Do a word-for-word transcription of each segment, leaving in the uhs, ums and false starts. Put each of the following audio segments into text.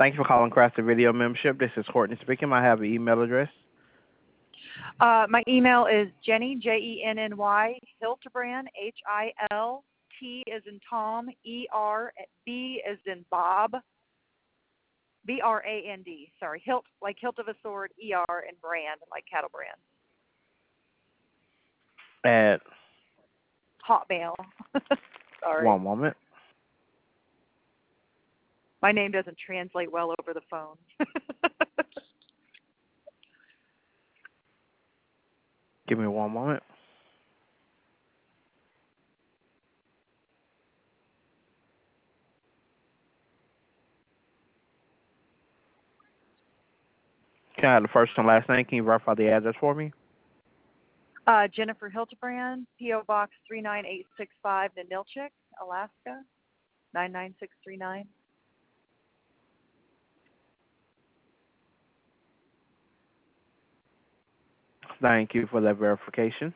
Thank you for calling Crafted Video Membership. This is Courtney speaking. I have an email address. Uh, my email is Jenny, J E N N Y, Hiltbrand, H I L T as in Tom, E R, B as in Bob, B R A N D, sorry, hilt, like hilt of a sword, E R, and brand, like cattle brand. At Hotmail. Sorry. one moment. My name doesn't translate well over the phone. Give me one moment. Can I have the first and last name? Can you verify the address for me? Uh, Jennifer Hiltbrand, P O Box three nine eight six five, Ninilchik, Alaska, nine nine six three nine. Thank you for that verification.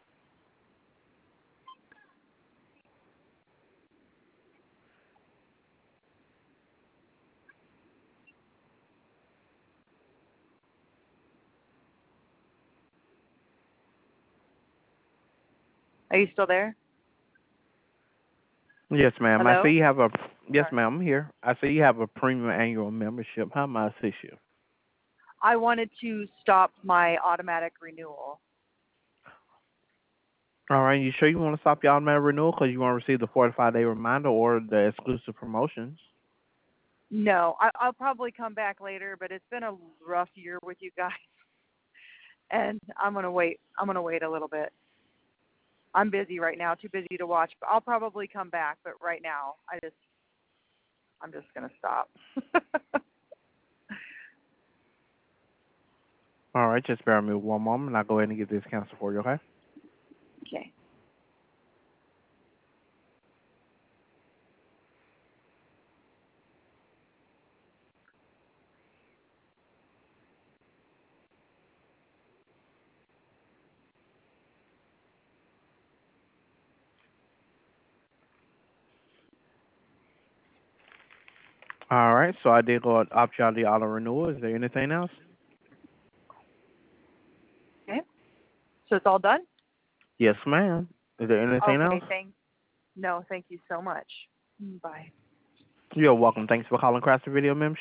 Are you still there? Yes, ma'am. I Hello? see you have a yes, Sorry. ma'am. I'm here. I see you have a premium annual membership. How may I assist you? I wanted to stop my automatic renewal. All right. You sure you want to stop your automatic renewal because you want to receive the forty-five day reminder or the exclusive promotions? No, I, I'll probably come back later, but it's been a rough year with you guys, and I'm gonna wait. I'm gonna wait a little bit. I'm busy right now, too busy to watch, but I'll probably come back. But right now, I just, I'm just gonna stop. All right. Just bear with me one moment. I'll go ahead and get this canceled for you. Okay. Okay. All right. So I did go opt you out of the auto renewal. Is there anything else? Okay. So it's all done? Yes, ma'am. Is there anything else? Okay. Thanks. No, thank you so much. Bye. You're welcome. Thanks for calling Crafted Video Membership.